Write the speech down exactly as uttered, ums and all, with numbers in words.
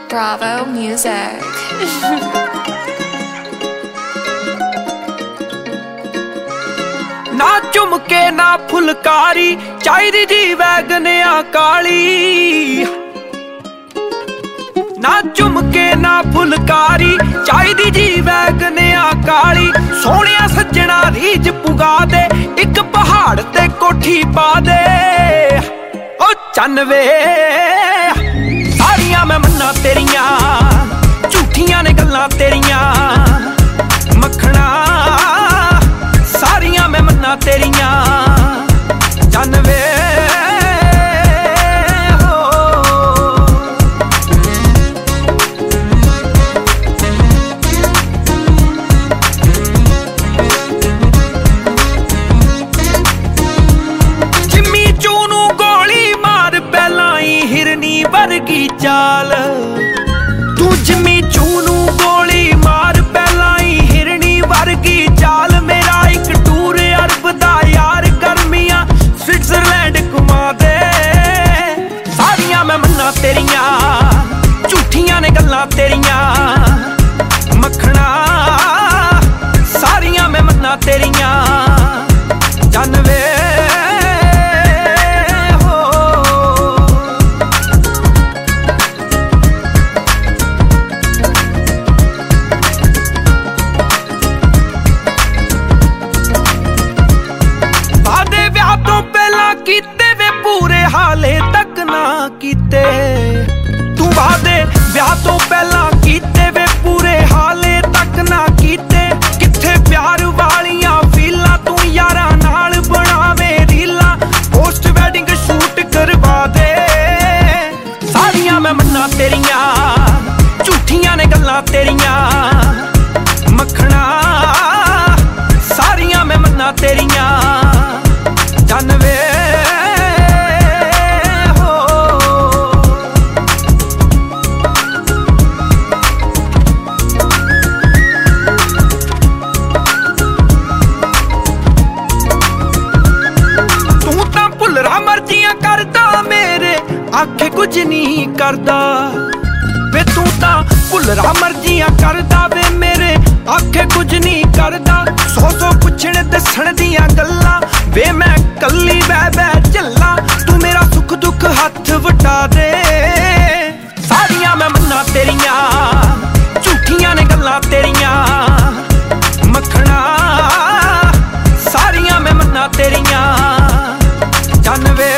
Bravo Music. ना झुमके ना फुलकारी चाहिदी जी वैगनिया काली। ना झुमके ना फुलकारी चाहिदी जी वैगनिया काली। सोहणिया सज्जणा रीज पुगा दे इक पहाड़ ते कोठी पा दे। ओ चन्न वे सारियां मैं मन्ना तेरियां झूठियां ने गल्लां तेरियां। मखना सारियां मैं मन्ना तेरियां चन्न वे। वर्गी चाल तू जिम्मी चूनू गोली मार पहलाई हिरनी वर्गी चाल। मेरा एक टूर अरब दा यार गर्मियां स्विट्जरलैंड घुमा दे। सारियां मैं मन्ना तेरियां झूठियां ने गल्लां तेरियां। मखना सारियां मैं मन्ना तेरियां चन्न वे। कीते वे पूरे हाले तक ना कीते तू वादे ब्याह तो पहला कीते वे पूरे हाले तक ना कीते। किथे प्यार वालियां फीलां तू यारां नाल बनावे रीलां। पोस्ट वेडिंग शूट करवा दे। सारियां मैं मन्ना तेरियां झूठियां ने गल्लां तेरियां। मखना सारियां मैं मन्ना तेरियां चन्न वे। मर्जियां करदा मेरे आखे कुछ नहीं करदा वे। तू तां भुलरा मर्जियां करदा वे मेरे आखे कुछ नहीं करदा। सौ सौ पुछण दसण दियां गल्लां वे मैं कल्ली बह बह झल्ला। तू मेरा सुख दुख हथ वटा दे। सारियां मैं मन्ना तेरियां झूठियां ने गल्लां तेरियां। मखना सारियां मैं मन्ना तेरियां चन्न वे।